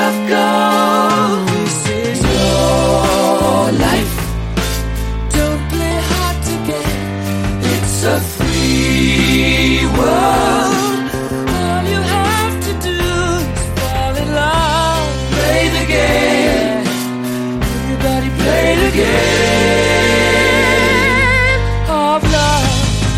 of gold. This is your life. Don't play hard to get. It's a free world. All you have to do is fall in love. Play the game. Everybody play the game of love.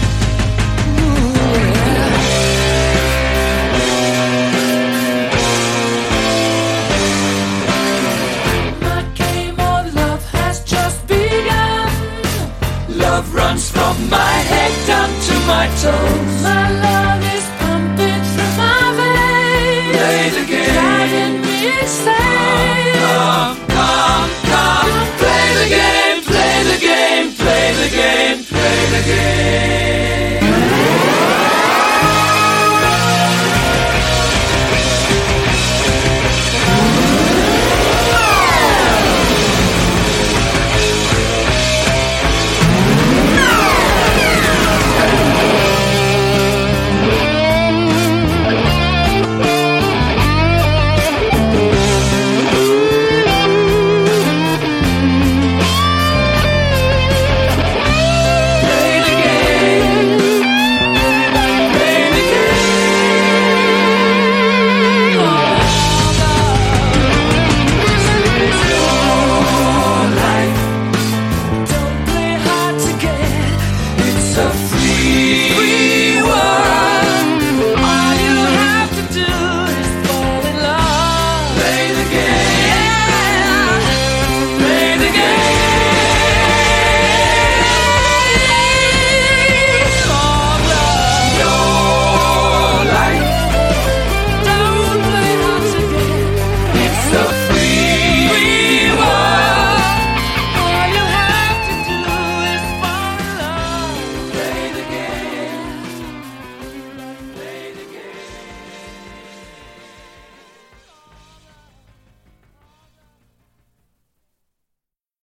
My game of love has just begun. Love runs from my head down to my toes. My love is pumping through my veins. Play the game. Driving me insane. Come, come, come. Play the game, play the game, play the game, play the game.